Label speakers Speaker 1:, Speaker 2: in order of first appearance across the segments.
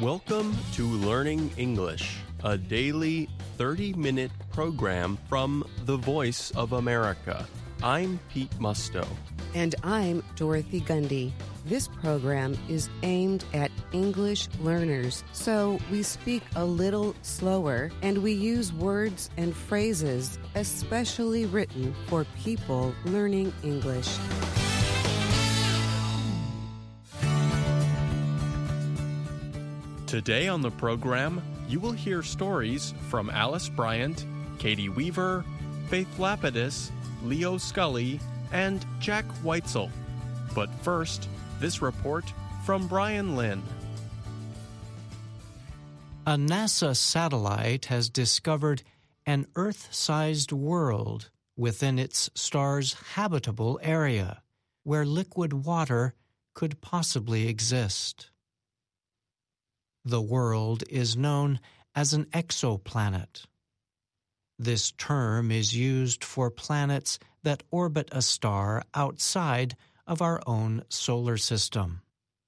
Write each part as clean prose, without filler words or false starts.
Speaker 1: Welcome to Learning English, a daily 30-minute program from the Voice of America. I'm Pete Musto.
Speaker 2: And I'm Dorothy Gundy. This program is aimed at English learners, so we speak a little slower and we use words and phrases especially written for people learning English.
Speaker 1: Today on the program, you will hear stories from Alice Bryant, Katie Weaver, Faith Lapidus, Leo Scully, and Jack Weitzel. But first, this report from Brian Lynn.
Speaker 3: A NASA satellite has discovered an Earth-sized world within its star's habitable area, where liquid water could possibly exist. The world is known as an exoplanet. This term is used for planets that orbit a star outside of our own solar system.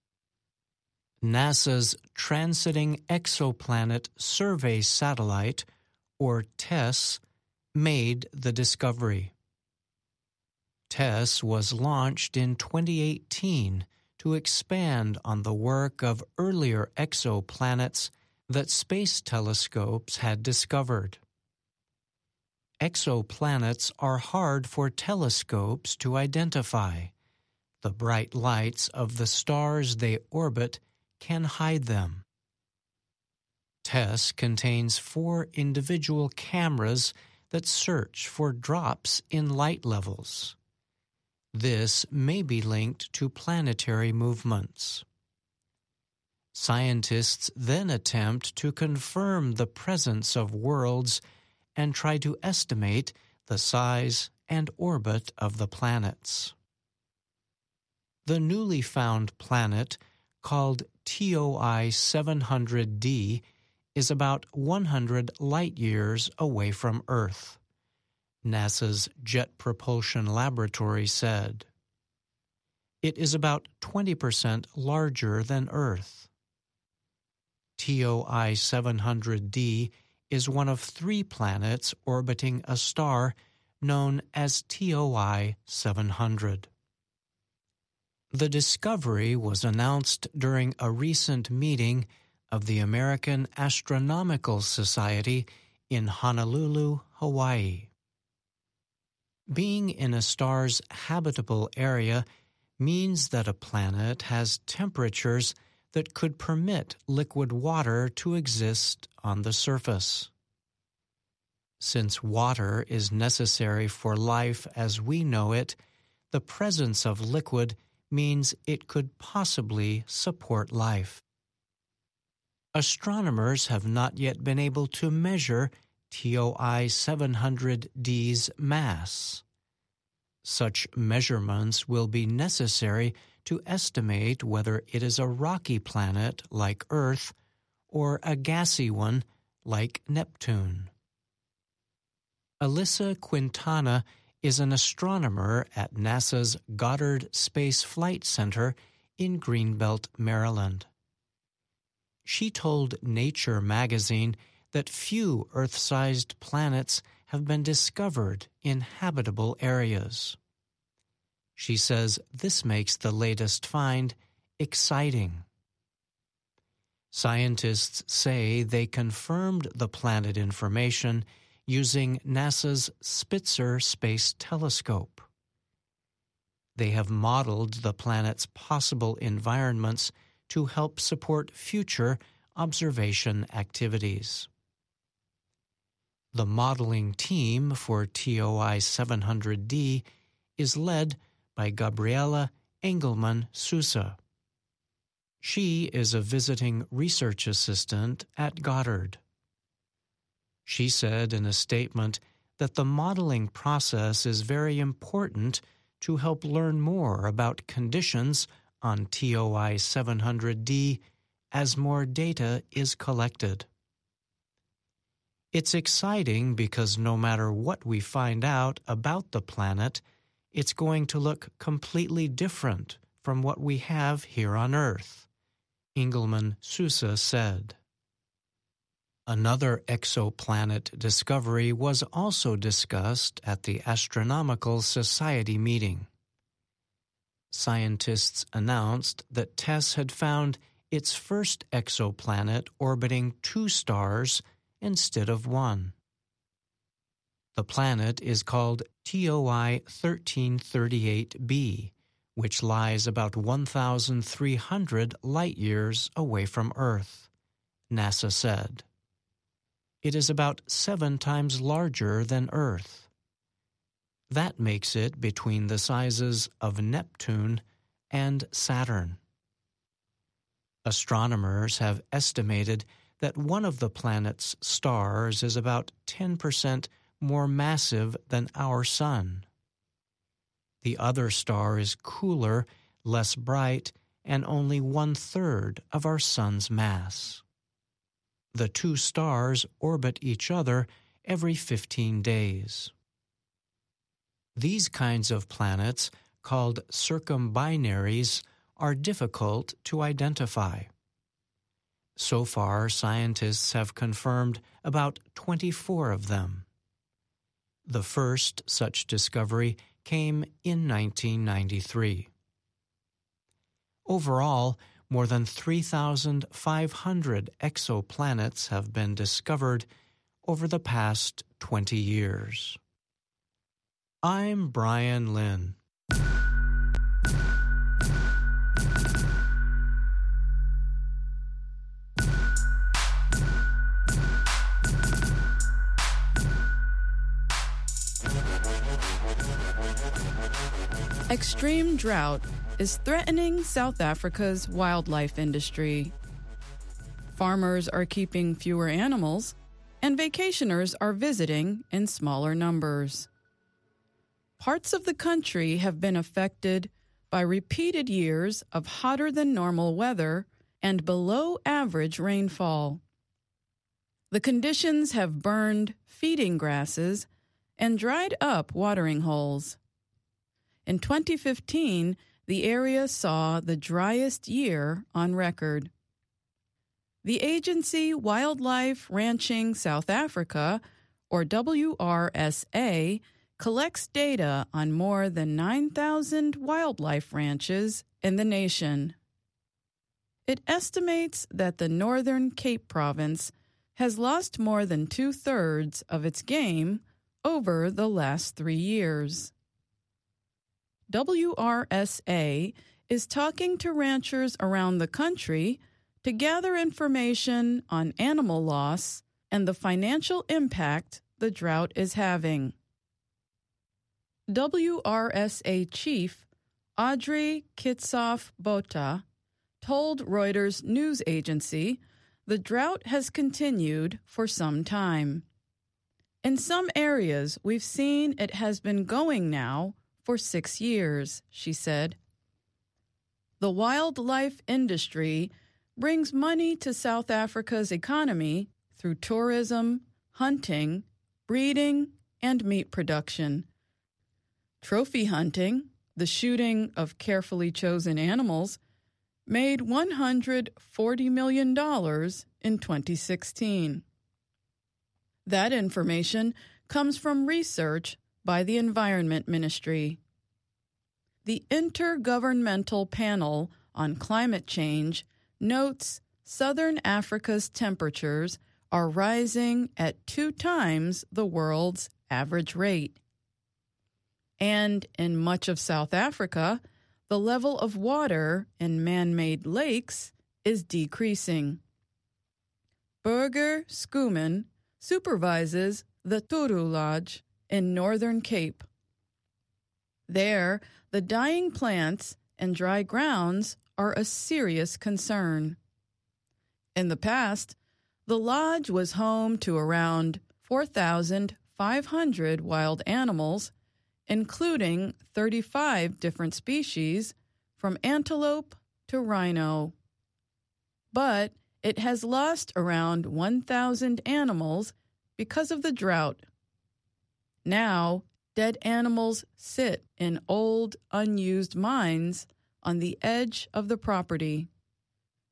Speaker 3: NASA's Transiting Exoplanet Survey Satellite, or TESS, made the discovery. TESS was launched in 2018 to expand on the work of earlier exoplanets that space telescopes had discovered. Exoplanets are hard for telescopes to identify. The bright lights of the stars they orbit can hide them. TESS contains 4 individual cameras that search for drops in light levels. This may be linked to planetary movements. Scientists then attempt to confirm the presence of worlds and try to estimate the size and orbit of the planets. The newly found planet, called TOI 700d, is about 100 light-years away from Earth, NASA's Jet Propulsion Laboratory said. It is about 20% larger than Earth. TOI 700d is one of 3 planets orbiting a star known as TOI 700. The discovery was announced during a recent meeting of the American Astronomical Society in Honolulu, Hawaii. Being in a star's habitable area means that a planet has temperatures that could permit liquid water to exist on the surface. Since water is necessary for life as we know it, the presence of liquid means it could possibly support life. Astronomers have not yet been able to measure TOI 700d's mass. Such measurements will be necessary to estimate whether it is a rocky planet like Earth or a gassy one like Neptune. Alyssa Quintana is an astronomer at NASA's Goddard Space Flight Center in Greenbelt, Maryland. She told Nature magazine that few Earth-sized planets have been discovered in habitable areas. She says this makes the latest find exciting. Scientists say they confirmed the planet information using NASA's Spitzer Space Telescope. They have modeled the planet's possible environments to help support future observation activities. The modeling team for TOI 700d is led by Gabriela Engelman Sousa. She is a visiting research assistant at Goddard. She said in a statement that the modeling process is very important to help learn more about conditions on TOI 700d as more data is collected. It's exciting because no matter what we find out about the planet, it's going to look completely different from what we have here on Earth. Engelman Sousa said. Another exoplanet discovery was also discussed at the Astronomical Society meeting. Scientists announced that TESS had found its first exoplanet orbiting 2 stars instead of 1. The planet is called TOI 1338b, which lies about 1,300 light-years away from Earth, NASA said. It is about 7 times larger than Earth. That makes it between the sizes of Neptune and Saturn. Astronomers have estimated that one of the planet's stars is about 10% more massive than our Sun. The other star is cooler, less bright, and only 1/3 of our Sun's mass. The 2 stars orbit each other every 15 days. These kinds of planets, called circumbinaries, are difficult to identify. So far, scientists have confirmed about 24 of them. The first such discovery came in 1993. Overall, more than 3,500 exoplanets have been discovered over the past 20 years. I'm Brian Lynn.
Speaker 4: Extreme drought is threatening South Africa's wildlife industry. Farmers are keeping fewer animals, and vacationers are visiting in smaller numbers. Parts of the country have been affected by repeated years of hotter than normal weather and below average rainfall. The conditions have burned feeding grasses and dried up watering holes. In 2015, the area saw the driest year on record. The agency Wildlife Ranching South Africa, or WRSA, collects data on more than 9,000 wildlife ranches in the nation. It estimates that the Northern Cape Province has lost more than 2/3 of its game over the last 3 years. WRSA is talking to ranchers around the country to gather information on animal loss and the financial impact the drought is having. WRSA Chief Audrey Kitsoff-Botha told Reuters news agency the drought has continued for some time. In some areas, we've seen it has been going now for 6 years, she said. The wildlife industry brings money to South Africa's economy through tourism, hunting, breeding, and meat production. Trophy hunting, the shooting of carefully chosen animals, made $140 million in 2016. That information comes from research by the Environment Ministry. The Intergovernmental Panel on Climate Change notes Southern Africa's temperatures are rising at 2 times the world's average rate. And in much of South Africa, the level of water in man-made lakes is decreasing. Burger Schoeman supervises the Turu Lodge in Northern Cape. There, the dying plants and dry grounds are a serious concern. In the past, the lodge was home to around 4,500 wild animals, including 35 different species, from antelope to rhino. But it has lost around 1,000 animals because of the drought. Now, dead animals sit in old, unused mines on the edge of the property.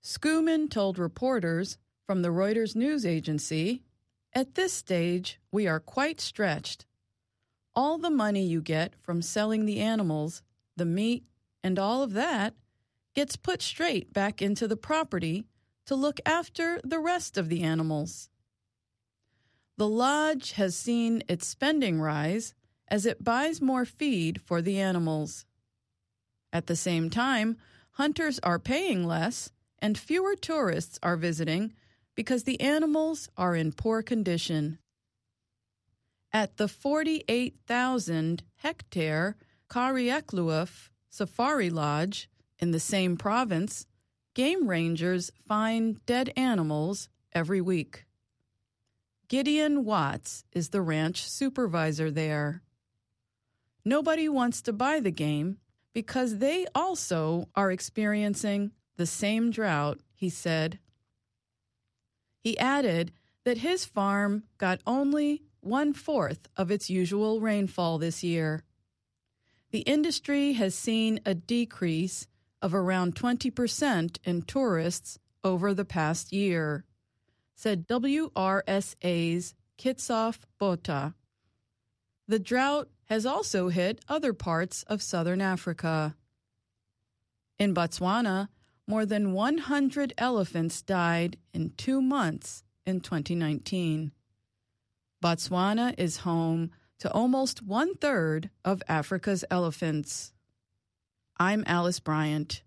Speaker 4: Skuman told reporters from the Reuters news agency, "At this stage, we are quite stretched. All the money you get from selling the animals, the meat, and all of that gets put straight back into the property to look after the rest of the animals." The lodge has seen its spending rise as it buys more feed for the animals. At the same time, hunters are paying less and fewer tourists are visiting because the animals are in poor condition. At the 48,000-hectare Kaariakluif Safari Lodge in the same province, game rangers find dead animals every week. Gideon Watts is the ranch supervisor there. Nobody wants to buy the game because they also are experiencing the same drought, he said. He added that his farm got only 1/4 of its usual rainfall this year. The industry has seen a decrease of around 20% in tourists over the past year, said WRSA's Kitsof Botha. The drought has also hit other parts of southern Africa. In Botswana, more than 100 elephants died in 2 months in 2019. Botswana is home to almost 1/3 of Africa's elephants. I'm Alice Bryant.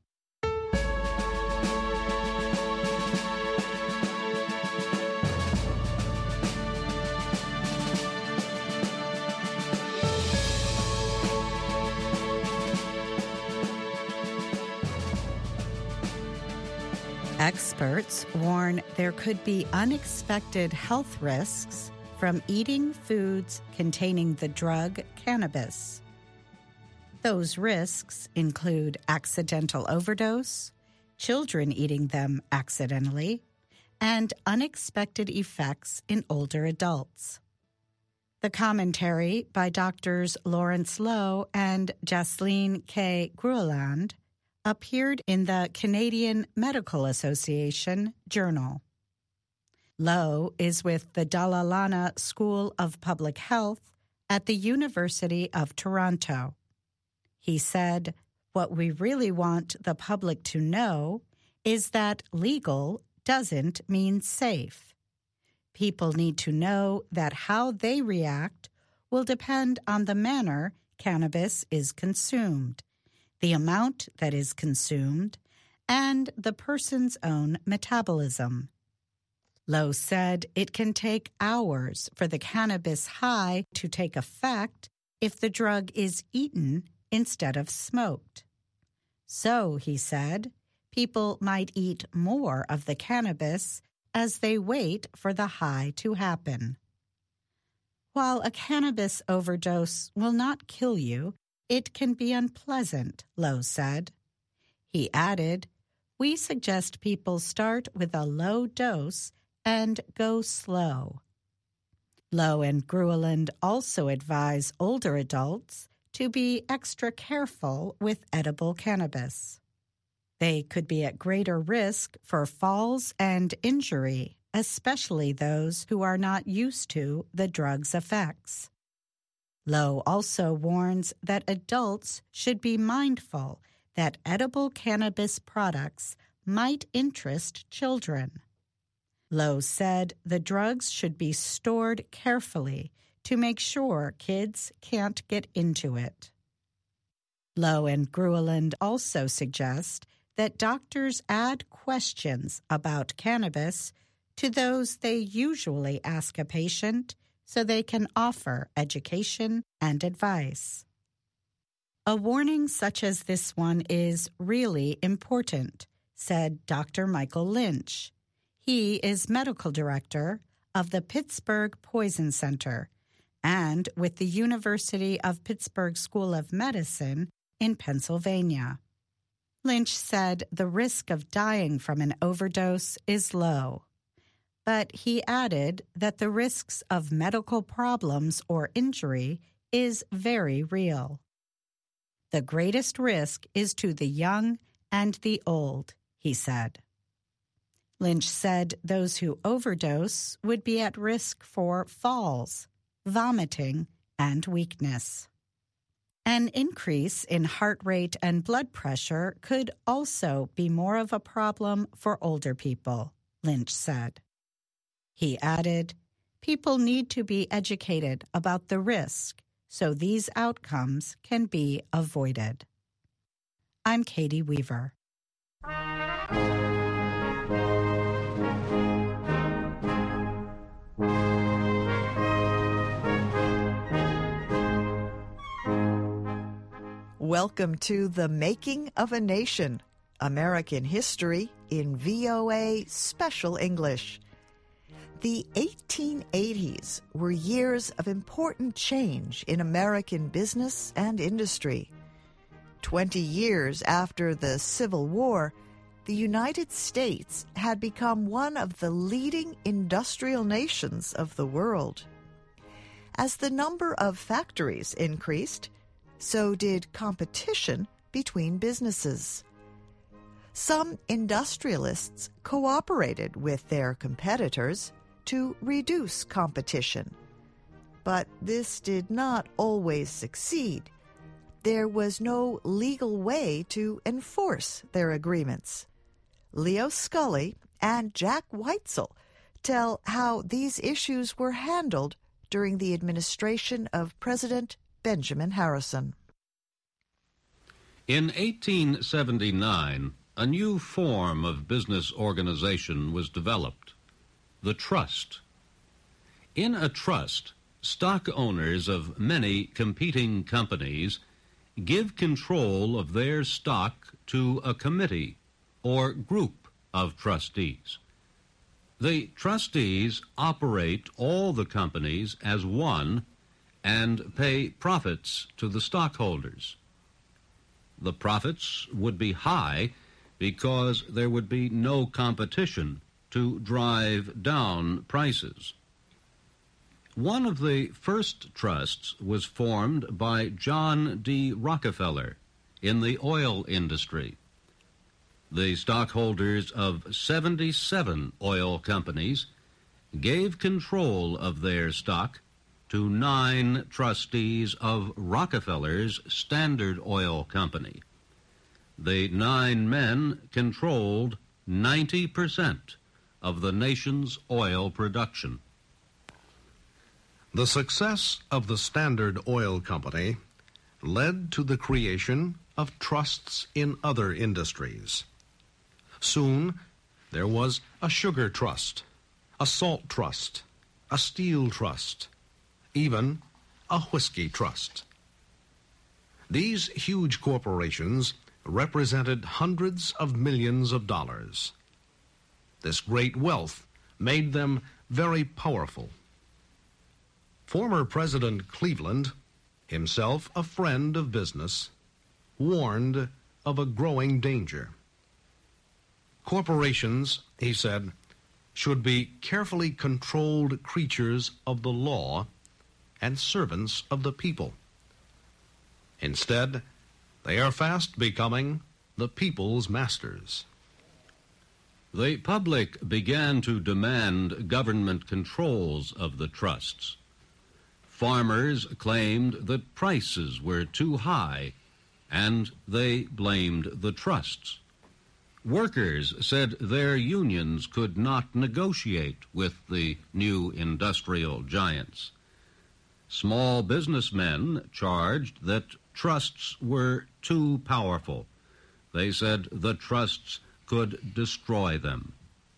Speaker 5: Experts warn there could be unexpected health risks from eating foods containing the drug cannabis. Those risks include accidental overdose, children eating them accidentally, and unexpected effects in older adults. The commentary by Drs. Lawrence Lowe and Jasleen K. Grueland appeared in the Canadian Medical Association Journal. Lowe is with the Dalalana School of Public Health at the University of Toronto. He said, "What we really want the public to know is that legal doesn't mean safe. People need to know that how they react will depend on the manner cannabis is consumed, the amount that is consumed, and the person's own metabolism." Lowe said it can take hours for the cannabis high to take effect if the drug is eaten instead of smoked. So, he said, people might eat more of the cannabis as they wait for the high to happen. While a cannabis overdose will not kill you, it can be unpleasant, Lowe said. He added, "We suggest people start with a low dose and go slow." Lowe and Grueland also advise older adults to be extra careful with edible cannabis. They could be at greater risk for falls and injury, especially those who are not used to the drug's effects. Lowe also warns that adults should be mindful that edible cannabis products might interest children. Lowe said the drugs should be stored carefully to make sure kids can't get into it. Lowe and Grueland also suggest that doctors add questions about cannabis to those they usually ask a patient so they can offer education and advice. A warning such as this one is really important, said Dr. Michael Lynch. He is medical director of the Pittsburgh Poison Center and with the University of Pittsburgh School of Medicine in Pennsylvania. Lynch said the risk of dying from an overdose is low, but he added that the risks of medical problems or injury is very real. The greatest risk is to the young and the old, he said. Lynch said those who overdose would be at risk for falls, vomiting, and weakness. An increase in heart rate and blood pressure could also be more of a problem for older people, Lynch said. He added, people need to be educated about the risk so these outcomes can be avoided. I'm Katie Weaver.
Speaker 6: Welcome to The Making of a Nation, American History in VOA Special English. The 1880s were years of important change in American business and industry. 20 years after the Civil War, the United States had become one of the leading industrial nations of the world. As the number of factories increased, so did competition between businesses. Some industrialists cooperated with their competitors to reduce competition. But this did not always succeed. There was no legal way to enforce their agreements. Leo Scully and Jack Weitzel tell how these issues were handled during the administration of President Benjamin Harrison.
Speaker 7: In 1879, a new form of business organization was developed, the trust. In a trust, stock owners of many competing companies give control of their stock to a committee or group of trustees. The trustees operate all the companies as one and pay profits to the stockholders. The profits would be high because there would be no competition to drive down prices. One of the first trusts was formed by John D. Rockefeller in the oil industry. The stockholders of 77 oil companies gave control of their stock to 9 trustees of Rockefeller's Standard Oil Company. The 9 men controlled 90% of the nation's oil production.
Speaker 8: The success of the Standard Oil Company led to the creation of trusts in other industries. Soon, there was a sugar trust, a salt trust, a steel trust, even a whiskey trust. These huge corporations represented hundreds of millions of dollars. This great wealth made them very powerful. Former President Cleveland, himself a friend of business, warned of a growing danger. Corporations, he said, should be carefully controlled creatures of the law and servants of the people. Instead, they are fast becoming the people's masters.
Speaker 7: The public began to demand government controls of the trusts. Farmers claimed that prices were too high, and they blamed the trusts. Workers said their unions could not negotiate with the new industrial giants. Small businessmen charged that trusts were too powerful. They said the trusts could destroy them.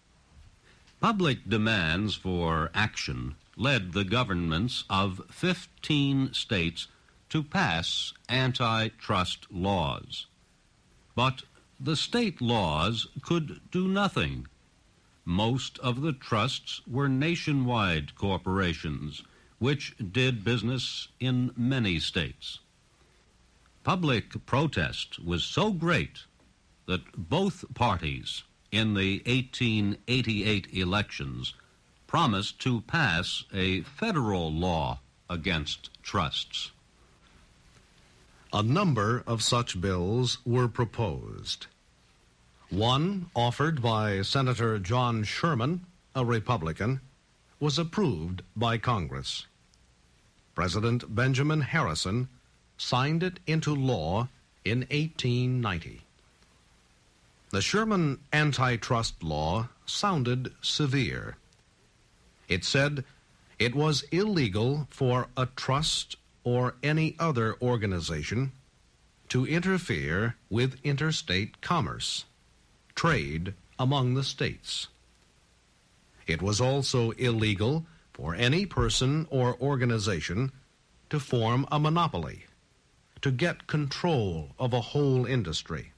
Speaker 7: Public demands for action led the governments of 15 states to pass antitrust laws. But the state laws could do nothing. Most of the trusts were nationwide corporations, which did business in many states. Public protest was so great that both parties in the 1888 elections promised to pass a federal law against trusts.
Speaker 8: A number of such bills were proposed. One, offered by Senator John Sherman, a Republican, was approved by Congress. President Benjamin Harrison signed it into law in 1890. The Sherman antitrust law sounded severe. It said it was illegal for a trust or any other organization to interfere with interstate commerce, trade among the states. It was also illegal for any person or organization to form a monopoly, to get control of a whole industry.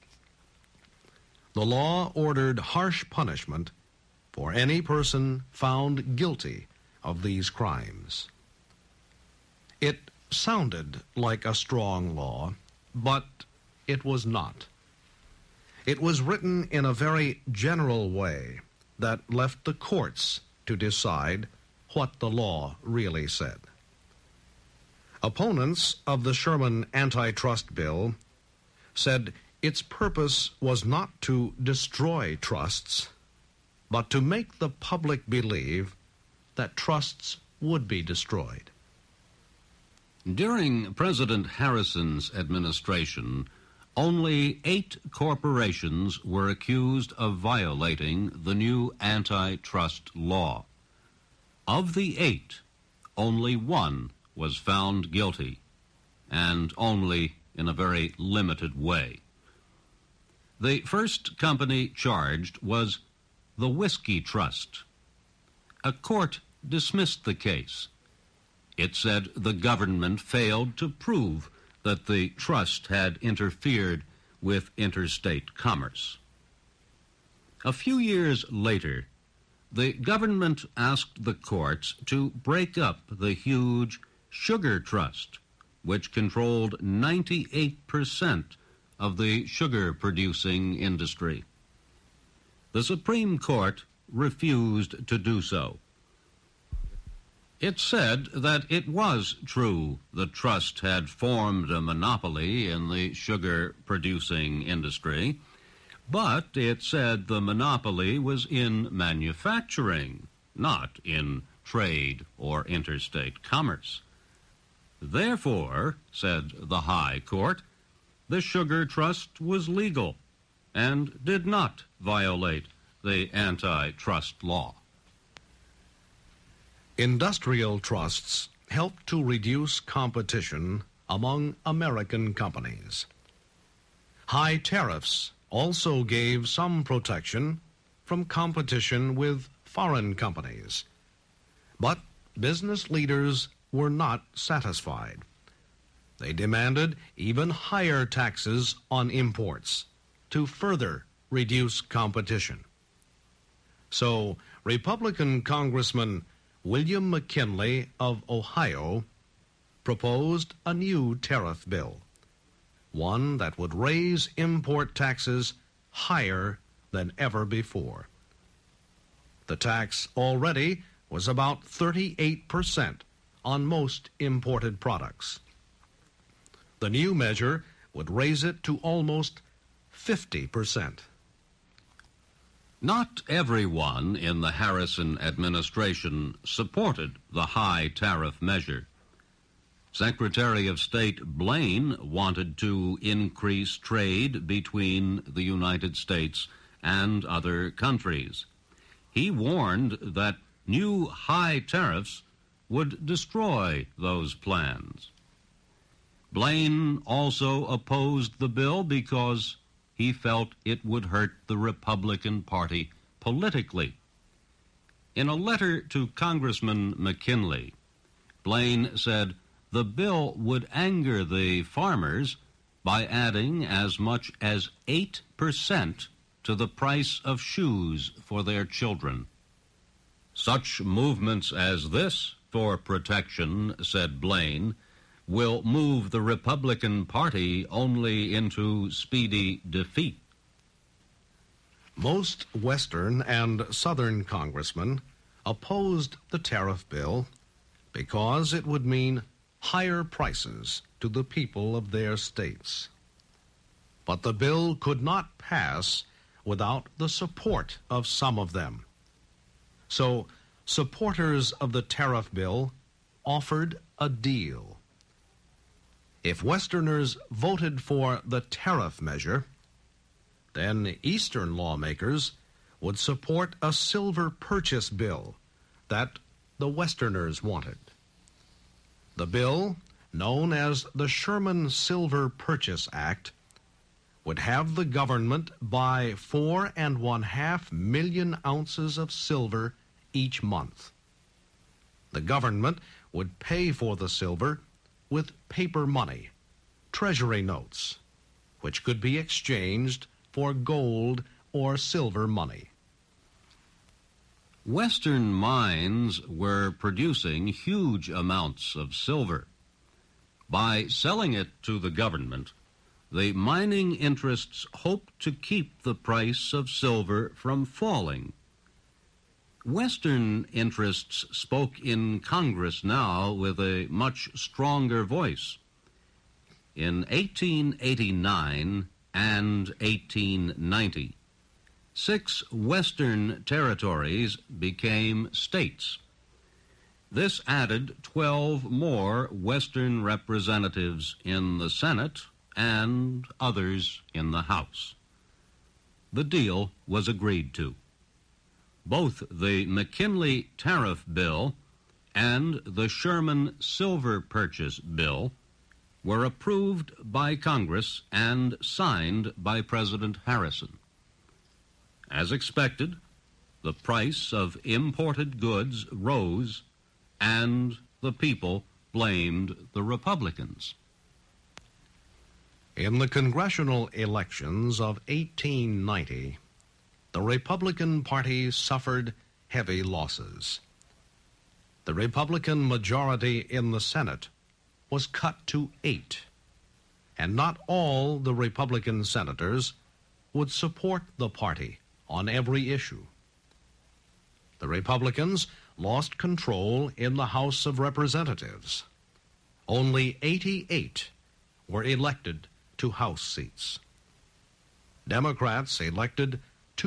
Speaker 8: The law ordered harsh punishment for any person found guilty of these crimes. It sounded like a strong law, but it was not. It was written in a very general way that left the courts to decide what the law really said. Opponents of the Sherman antitrust bill said its purpose was not to destroy trusts, but to make the public believe that trusts would be destroyed.
Speaker 7: During President Harrison's administration, only 8 corporations were accused of violating the new antitrust law. Of the 8, only 1 was found guilty, and only in a very limited way. The first company charged was the Whiskey Trust. A court dismissed the case. It said the government failed to prove that the trust had interfered with interstate commerce. A few years later, the government asked the courts to break up the huge Sugar Trust, which controlled 98% of the sugar-producing industry. The Supreme Court refused to do so. It said that it was true the trust had formed a monopoly in the sugar-producing industry, but it said the monopoly was in manufacturing, not in trade or interstate commerce. Therefore, said the High Court, the Sugar Trust was legal and did not violate the antitrust law.
Speaker 8: Industrial trusts helped to reduce competition among American companies. High tariffs also gave some protection from competition with foreign companies. But business leaders were not satisfied. They demanded even higher taxes on imports to further reduce competition. So, Republican Congressman William McKinley of Ohio proposed a new tariff bill, one that would raise import taxes higher than ever before. The tax already was about 38% on most imported products. The new measure would raise it to almost 50%.
Speaker 7: Not everyone in the Harrison administration supported the high tariff measure. Secretary of State Blaine wanted to increase trade between the United States and other countries. He warned that new high tariffs would destroy those plans. Blaine also opposed the bill because he felt it would hurt the Republican Party politically. In a letter to Congressman McKinley, Blaine said the bill would anger the farmers by adding as much as 8% to the price of shoes for their children. Such movements as this for protection, said Blaine, will move the Republican Party only into speedy defeat.
Speaker 8: Most Western and Southern congressmen opposed the tariff bill because it would mean higher prices to the people of their states. But the bill could not pass without the support of some of them. So, supporters of the tariff bill offered a deal. If Westerners voted for the tariff measure, then Eastern lawmakers would support a silver purchase bill that the Westerners wanted. The bill, known as the Sherman Silver Purchase Act, would have the government buy 4.5 million ounces of silver each month. The government would pay for the silver with paper money, treasury notes, which could be exchanged for gold or silver money.
Speaker 7: Western mines were producing huge amounts of silver. By selling it to the government, the mining interests hoped to keep the price of silver from falling. Western interests spoke in Congress now with a much stronger voice. In 1889 and 1890, 6 Western territories became states. This added 12 more Western representatives in the Senate and others in the House. The deal was agreed to. Both the McKinley Tariff Bill and the Sherman Silver Purchase Bill were approved by Congress and signed by President Harrison. As expected, the price of imported goods rose, and the people blamed the Republicans.
Speaker 8: In the congressional elections of 1890, the Republican Party suffered heavy losses. The Republican majority in the Senate was cut to 8, and not all the Republican senators would support the party on every issue. The Republicans lost control in the House of Representatives. Only 88 were elected to House seats. Democrats elected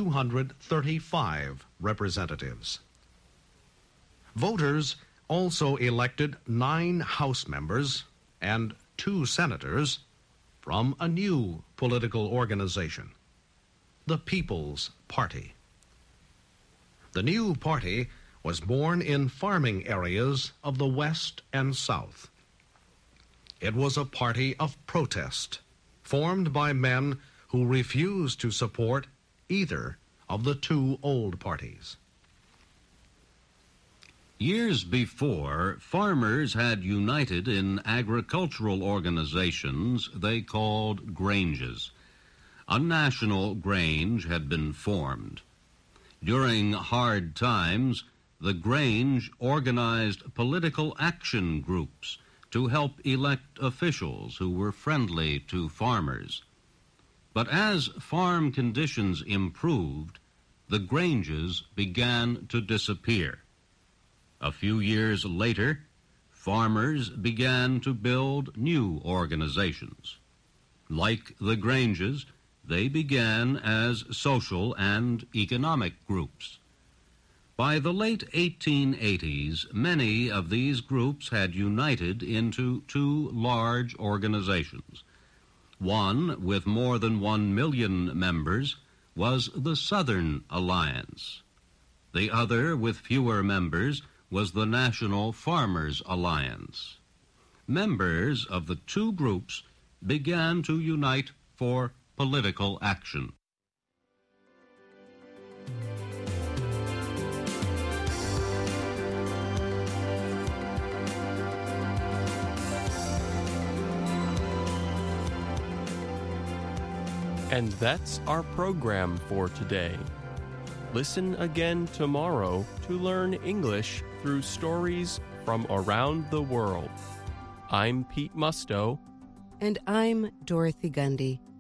Speaker 8: 235 representatives. Voters also elected 9 House members and 2 senators from a new political organization, the People's Party. The new party was born in farming areas of the West and South. It was a party of protest, formed by men who refused to support either of the 2 old parties.
Speaker 7: Years before, farmers had united in agricultural organizations they called granges. A national grange had been formed. During hard times, the grange organized political action groups to help elect officials who were friendly to farmers. But as farm conditions improved, the granges began to disappear. A few years later, farmers began to build new organizations. Like the granges, they began as social and economic groups. By the late 1880s, many of these groups had united into 2 large organizations. One, with more than 1 million members, was the Southern Alliance. The other, with fewer members, was the National Farmers Alliance. Members of the 2 groups began to unite for political action.
Speaker 1: And that's our program for today. Listen again tomorrow to learn English through stories from around the world. I'm Pete Musto.
Speaker 2: And I'm Dorothy Gundy.